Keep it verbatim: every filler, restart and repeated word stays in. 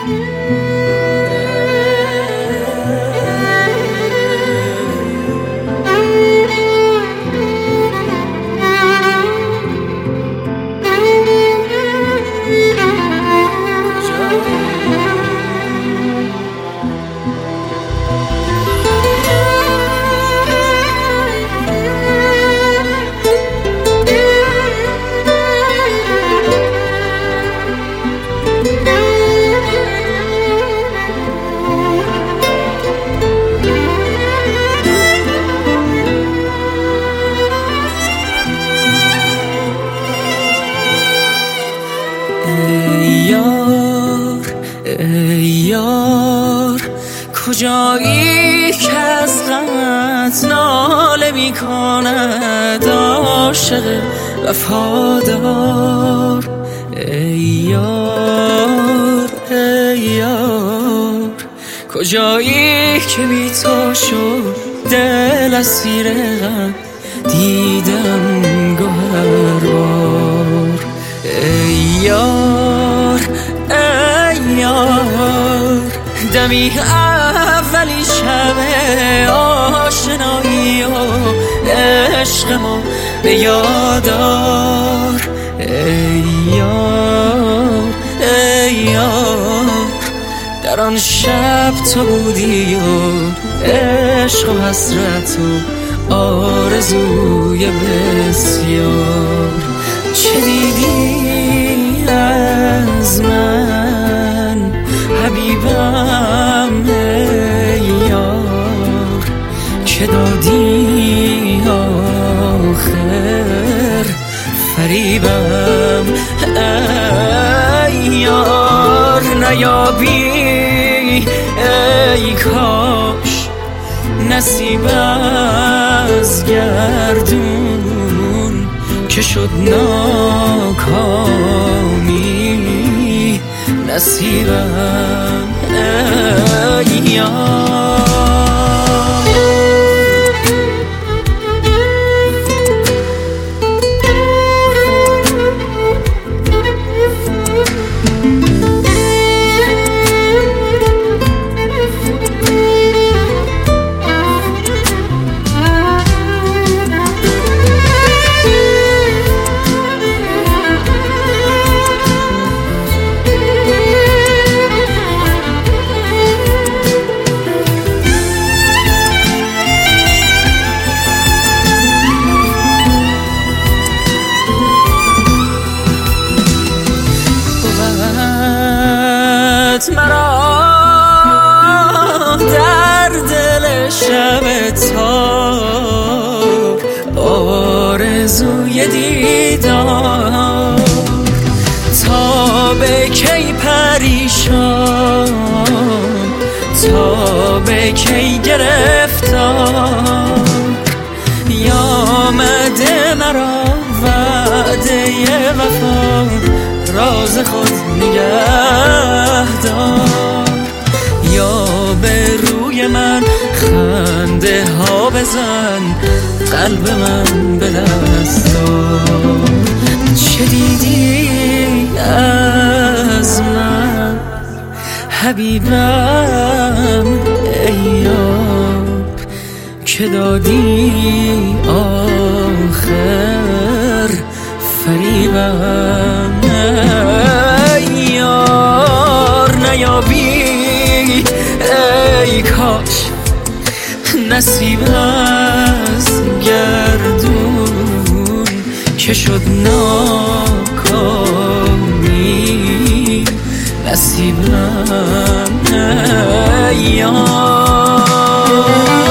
ای یار کجایی که از غمت ناله می کند عاشق وفادار. ای یار ای یار کجایی که بی تو شد دل اسیر غم دیدم گوهربار. ای یار ای یار دمی اولی شب آشنایی و عشق ما به یادار. ای یار ای یار در آن شب تو بودی و عشق و حسرت و آرزوی بسیار. چه دیدی از من حبیبم ای یار که دادی آخر فریبم. ای یار نیابی ای کاش نصیب از گردون که شد ناکامی نصیبم. ای یار مرا در دل شب تار آرزوی دیدار تا به کی پریشان تا به کی گرفتار. آمده مرا وعده وفا راز خود نگه دار. یا به روی من خنده ها بزن قلب من به دست دار. چه دیدی از من حبیبم ای یار که دادی آخر فریبم. ای یار نیابی ای کاش نصیب از گردون که شد ناکامی نصیبم. ای یار